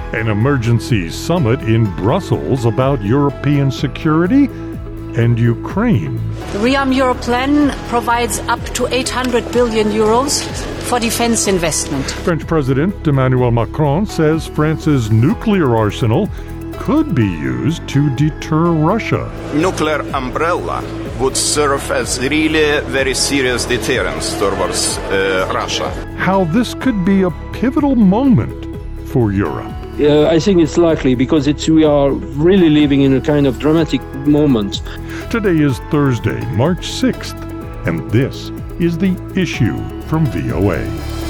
An emergency summit in Brussels about European security and Ukraine. The ReArm Europe plan provides up to 800 billion euros for defense investment. French President Emmanuel Macron says France's nuclear arsenal could be used to deter Russia. Nuclear umbrella would serve as really very serious deterrence towards Russia. How this could be a pivotal moment for Europe. I think it's likely because we are really living in a kind of dramatic moment. Today is Thursday, March 6th, and this is The Issue from VOA.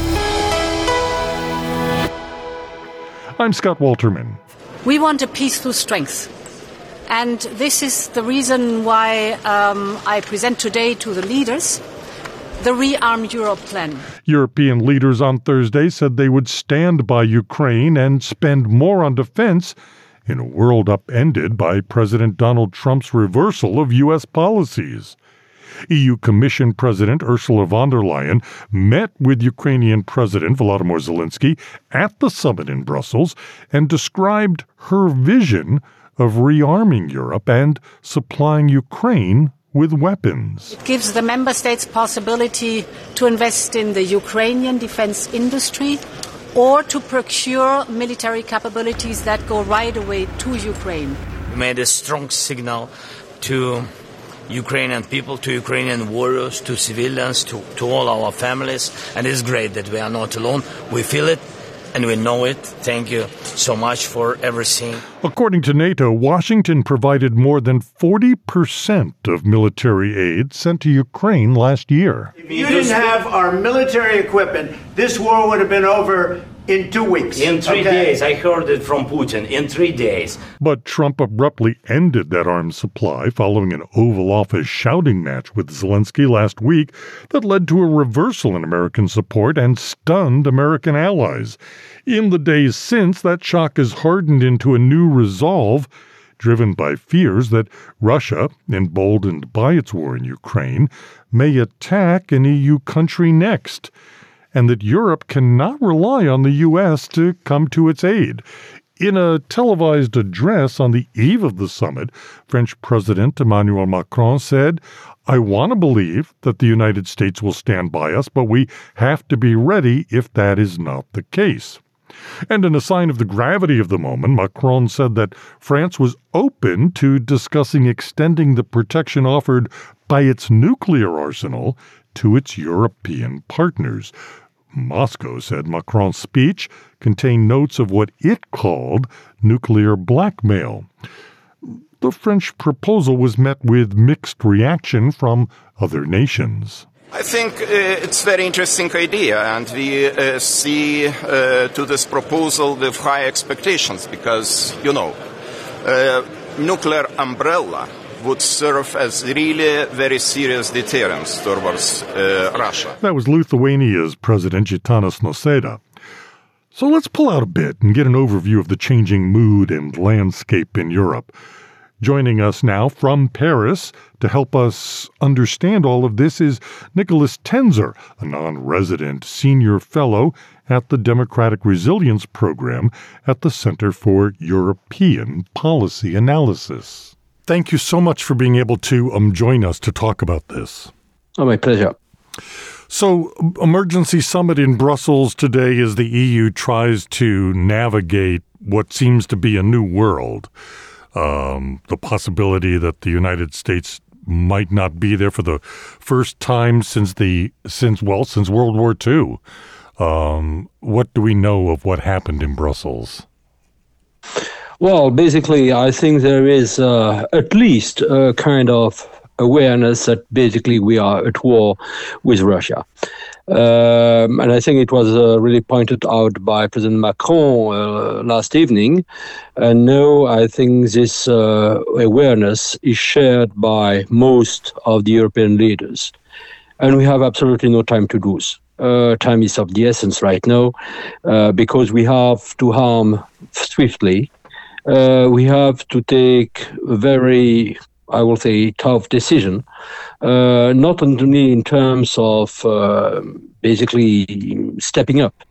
I'm Scott Walterman. We want a peace through strength. And this is the reason why I present today to the leaders the ReArm Europe plan. European leaders on Thursday said they would stand by Ukraine and spend more on defense in a world upended by President Donald Trump's reversal of U.S. policies. EU Commission President Ursula von der Leyen met with Ukrainian President Volodymyr Zelensky at the summit in Brussels and described her vision of rearming Europe and supplying Ukraine with weapons. It gives the member states possibility to invest in the Ukrainian defense industry or to procure military capabilities that go right away to Ukraine. We made a strong signal to Ukrainian people, to Ukrainian warriors, to civilians, to all our families. And it's great that we are not alone. We feel it and we know it. Thank you so much for everything. According to NATO, Washington provided more than 40% of military aid sent to Ukraine last year. If you didn't have our military equipment, this war would have been over in 2 weeks. In 3 days. I heard it from Putin. In 3 days. But Trump abruptly ended that arms supply following an Oval Office shouting match with Zelensky last week that led to a reversal in American support and stunned American allies. In the days since, that shock has hardened into a new resolve, driven by fears that Russia, emboldened by its war in Ukraine, may attack an EU country next, and that Europe cannot rely on the U.S. to come to its aid. In a televised address on the eve of the summit, French President Emmanuel Macron said, "I want to believe that the United States will stand by us, but we have to be ready if that is not the case." And in a sign of the gravity of the moment, Macron said that France was open to discussing extending the protection offered by its nuclear arsenal to its European partners. Moscow said Macron's speech contained notes of what it called nuclear blackmail. The French proposal was met with mixed reaction from other nations. I think it's a very interesting idea, and we see to this proposal with high expectations because, nuclear umbrella would serve as really very serious deterrence towards Russia. That was Lithuania's President Gitanas Nausėda. So let's pull out a bit and get an overview of the changing mood and landscape in Europe. Joining us now from Paris to help us understand all of this is Nicholas Tenzer, a non-resident senior fellow at the Democratic Resilience Program at the Center for European Policy Analysis. Thank you so much for being able to join us to talk about this. Oh, my pleasure. So, emergency summit in Brussels today as the EU tries to navigate what seems to be a new world. The possibility that the United States might not be there for the first time since World War II. What do we know of what happened in Brussels? Well, basically, I think there is at least a kind of awareness that basically we are at war with Russia. And I think it was really pointed out by President Macron last evening. And now I think this awareness is shared by most of the European leaders. And we have absolutely no time to lose. Time is of the essence right now because we have to harm swiftly. We have to take a very, I will say, tough decision, not only in terms of basically stepping up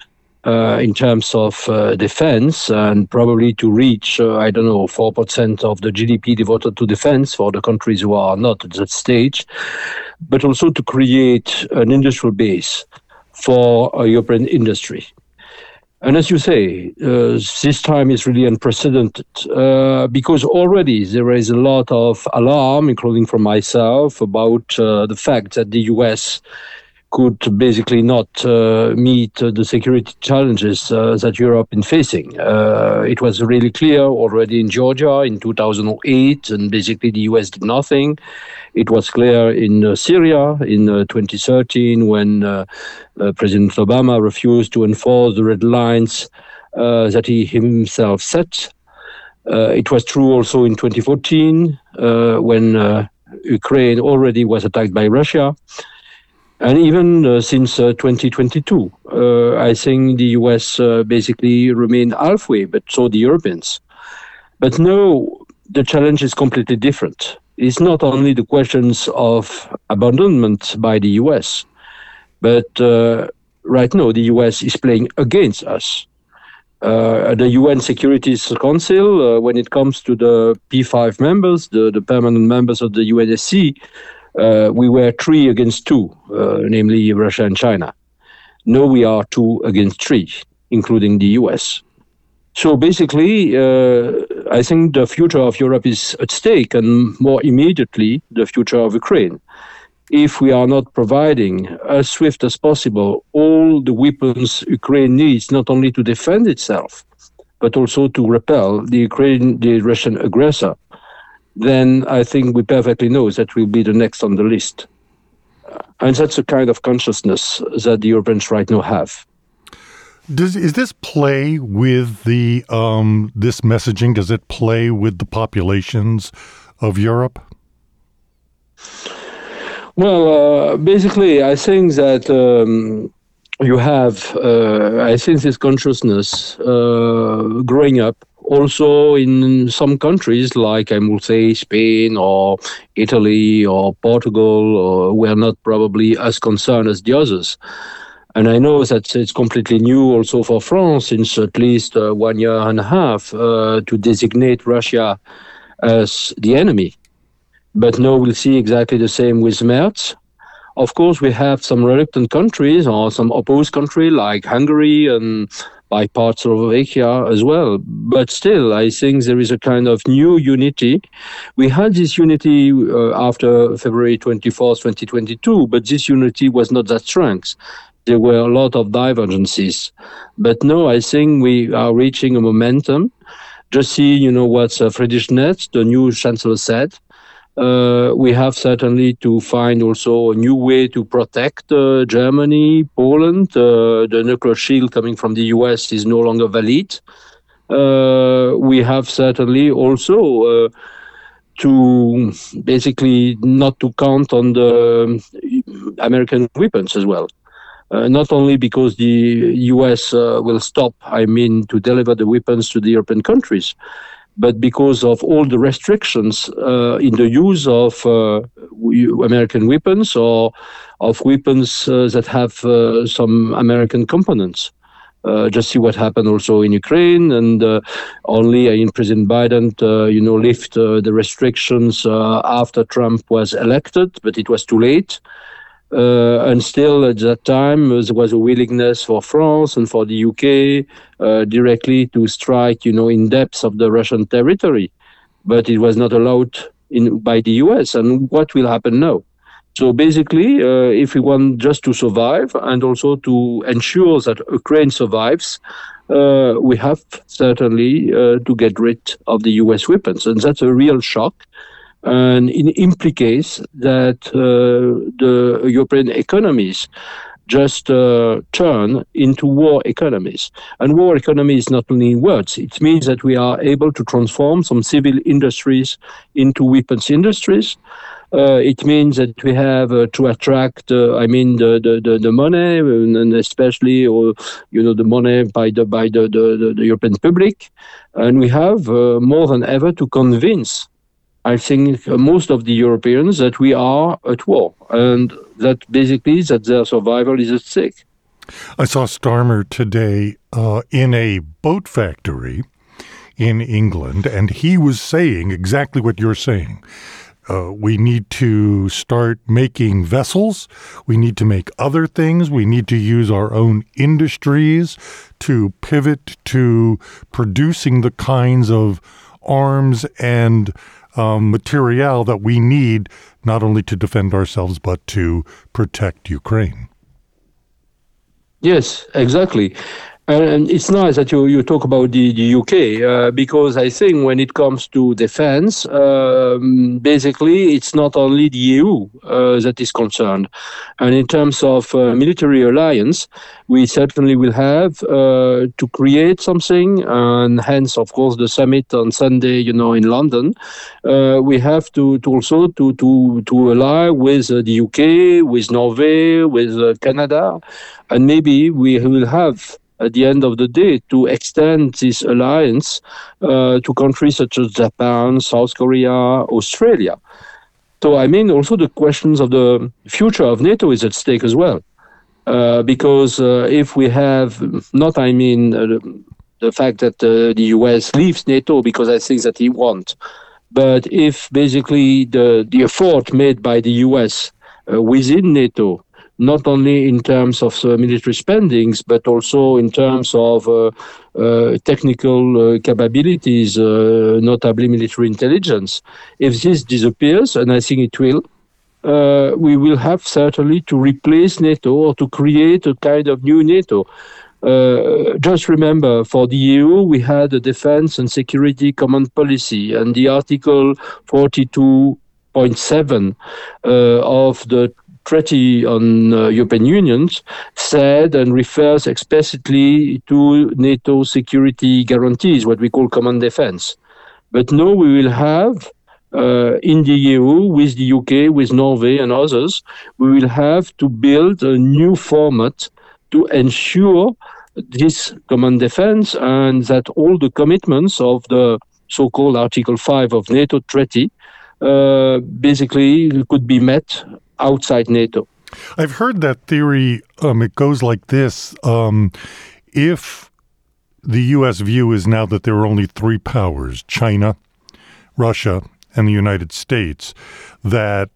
in terms of defense, and probably to reach, 4% of the GDP devoted to defense for the countries who are not at that stage, but also to create an industrial base for European industry. And as you say, this time is really unprecedented because already there is a lot of alarm, including from myself, about the fact that the US could basically not meet the security challenges that Europe is facing. It was really clear already in Georgia in 2008, and basically the US did nothing. It was clear in Syria in 2013 when President Obama refused to enforce the red lines that he himself set. It was true also in 2014 when Ukraine already was attacked by Russia. And even since 2022, I think the US basically remained halfway, but so the Europeans. But now the challenge is completely different. It's not only the questions of abandonment by the US, but right now the US is playing against us. The UN Security Council, when it comes to the P5 members, the permanent members of the UNSC, we were 3 against 2, namely Russia and China. Now we are 2 against 3, including the US. So basically, I think the future of Europe is at stake, and more immediately, the future of Ukraine. If we are not providing as swift as possible all the weapons Ukraine needs, not only to defend itself, but also to repel the Russian aggressor, then I think we perfectly know that we'll be the next on the list. And that's the kind of consciousness that the Europeans right now have. Is this play with the this messaging? Does it play with the populations of Europe? Well, basically, I think that you have, I think, this consciousness growing up also in some countries like, I would say, Spain or Italy or Portugal, who are not probably as concerned as the others. And I know that it's completely new also for France since at least 1 year and a half to designate Russia as the enemy. But now we'll see exactly the same with Merz. Of course, we have some reluctant countries or some opposed countries like Hungary and by parts of Slovakia as well. But still, I think there is a kind of new unity. We had this unity after February 24th, 2022, but this unity was not that strong. There were a lot of divergences. But now I think we are reaching a momentum. Just see, what Friedrich Merz, the new chancellor, said. We have certainly to find also a new way to protect Germany, Poland. The nuclear shield coming from the US is no longer valid. We have certainly also to basically not to count on the American weapons as well. Not only because the US will stop, to deliver the weapons to the European countries, but because of all the restrictions in the use of American weapons or of weapons that have some American components. Just see what happened also in Ukraine, and only President Biden, lift the restrictions after Trump was elected, but it was too late. And still at that time, there was a willingness for France and for the UK directly to strike, in depth of the Russian territory. But it was not allowed by the US. And what will happen now? So basically, if we want just to survive and also to ensure that Ukraine survives, we have certainly to get rid of the US weapons. And that's a real shock. And it implicates that the European economies just turn into war economies. And war economy is not only in words. It means that we are able to transform some civil industries into weapons industries. It means that we have to attract, the money, and especially, the money by the European public. And we have more than ever to convince, I think, most of the Europeans that we are at war and that basically that their survival is at stake. I saw Starmer today in a boat factory in England, and he was saying exactly what you're saying. We need to start making vessels. We need to make other things. We need to use our own industries to pivot to producing the kinds of arms and material that we need not only to defend ourselves but to protect Ukraine. Yes, exactly. And it's nice that you talk about the UK, because I think when it comes to defense, basically it's not only the EU that is concerned. And in terms of military alliance, we certainly will have to create something, and hence, of course, the summit on Sunday, in London. We have to also to ally with the UK, with Norway, with Canada, and maybe we will have, at the end of the day, to extend this alliance to countries such as Japan, South Korea, Australia. So, also the questions of the future of NATO is at stake as well. Because if we have not, the fact that the US leaves NATO, because I think that he won't, but if basically the effort made by the US within NATO, not only in terms of military spendings, but also in terms of technical capabilities, notably military intelligence. If this disappears, and I think it will, we will have certainly to replace NATO or to create a kind of new NATO. Just remember, for the EU, we had a defense and security common policy, and the Article 42.7 of the Treaty on European Union said and refers explicitly to NATO security guarantees, what we call common defense. But now we will have, in the EU, with the UK, with Norway and others, we will have to build a new format to ensure this common defense, and that all the commitments of the so-called Article 5 of NATO Treaty basically could be met outside NATO. I've heard that theory. It goes like this. If the U.S. view is now that there are only three powers, China, Russia, and the United States, that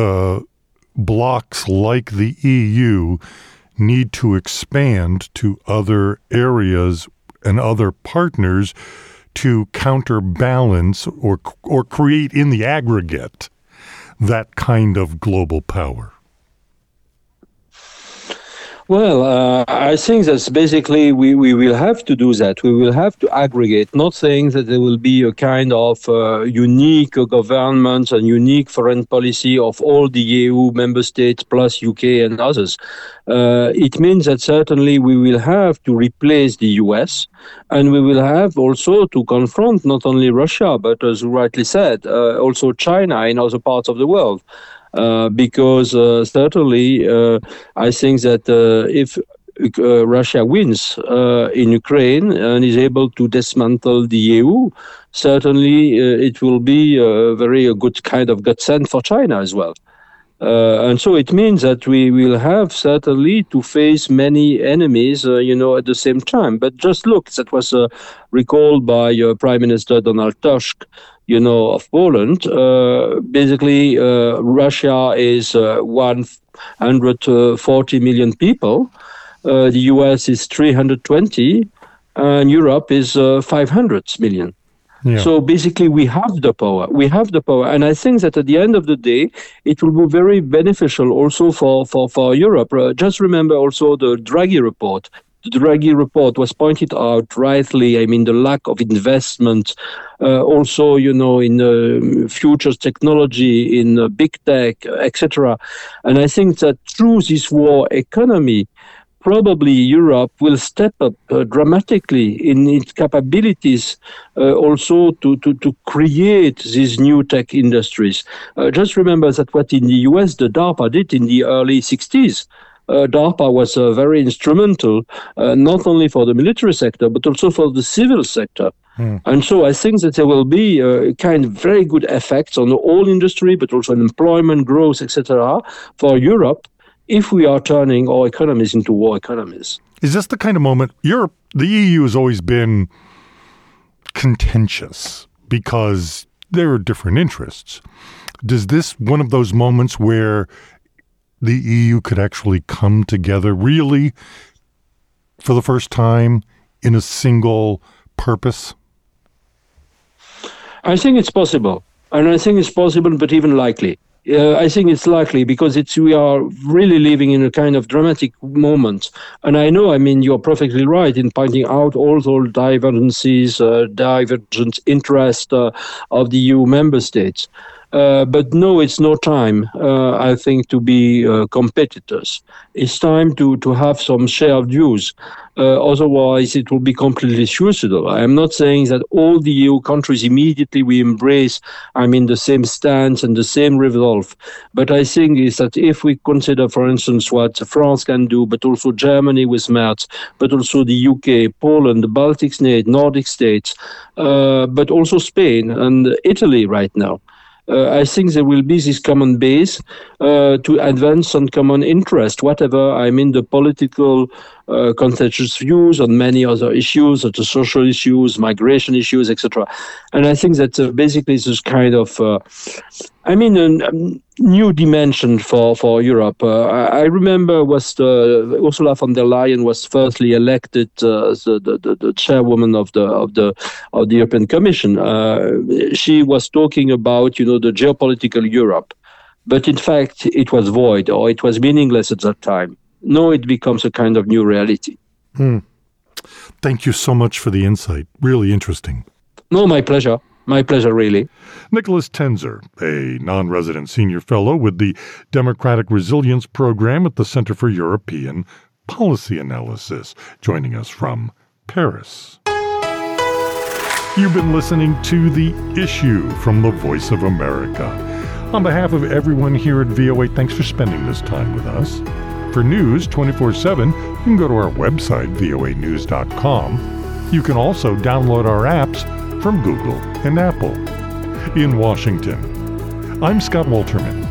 blocs like the EU need to expand to other areas and other partners to counterbalance or create in the aggregate that kind of global power? Well, I think that's basically we will have to do that. We will have to aggregate, not saying that there will be a kind of unique government and unique foreign policy of all the EU member states plus UK and others. It means that certainly we will have to replace the US, and we will have also to confront not only Russia, but as you rightly said, also China in other parts of the world. Because certainly I think that if Russia wins in Ukraine and is able to dismantle the EU, certainly it will be a very good kind of godsend for China as well. And so it means that we will have certainly to face many enemies, at the same time. But just look, that was recalled by Prime Minister Donald Tusk, of Poland. Basically, Russia is 140 million people. The US is 320, and Europe is 500 million. Yeah. So basically, we have the power. And I think that at the end of the day, it will be very beneficial also for Europe. Just remember also the Draghi report. The Draghi report was pointed out rightly, the lack of investment, also, in futures technology, in big tech, etc. And I think that through this war economy, probably Europe will step up dramatically in its capabilities also to create these new tech industries. Just remember that what in the US the DARPA did in the early 60s, DARPA was very instrumental, not only for the military sector, but also for the civil sector. And so I think that there will be kind of very good effects on the whole industry, but also on employment growth, etc., for Europe, if we are turning our economies into war economies. Is this the kind of moment? The EU has always been contentious because there are different interests. Is this one of those moments where the EU could actually come together really for the first time in a single purpose? I think it's possible. And I think it's possible, but even likely. I think it's likely because we are really living in a kind of dramatic moment. And I know, you're perfectly right in pointing out all those divergences, divergent interest of the EU member states. But no, it's no time, I think, to be competitors. It's time to have some shared views. Otherwise, it will be completely suicidal. I am not saying that all the EU countries immediately we embrace, the same stance and the same resolve. But I think is that if we consider, for instance, what France can do, but also Germany with Merz, but also the UK, Poland, the Baltic states, Nordic states, but also Spain and Italy right now. I think there will be this common base to advance on common interest, whatever, the political contentious views on many other issues, such as social issues, migration issues, etc. And I think that basically this kind of, a new dimension for Europe. I remember Ursula von der Leyen was firstly elected the chairwoman of the European Commission. She was talking about the geopolitical Europe, but in fact it was void or it was meaningless at that time. Now it becomes a kind of new reality. Thank you so much for the insight. Really interesting. No, my pleasure. My pleasure, really. Nicholas Tenzer, a non-resident senior fellow with the Democratic Resilience Program at the Center for European Policy Analysis, joining us from Paris. You've been listening to The Issue from the Voice of America. On behalf of everyone here at VOA, thanks for spending this time with us. For news 24/7, you can go to our website, voanews.com. You can also download our apps from Google and Apple. In Washington, I'm Scott Wolterman.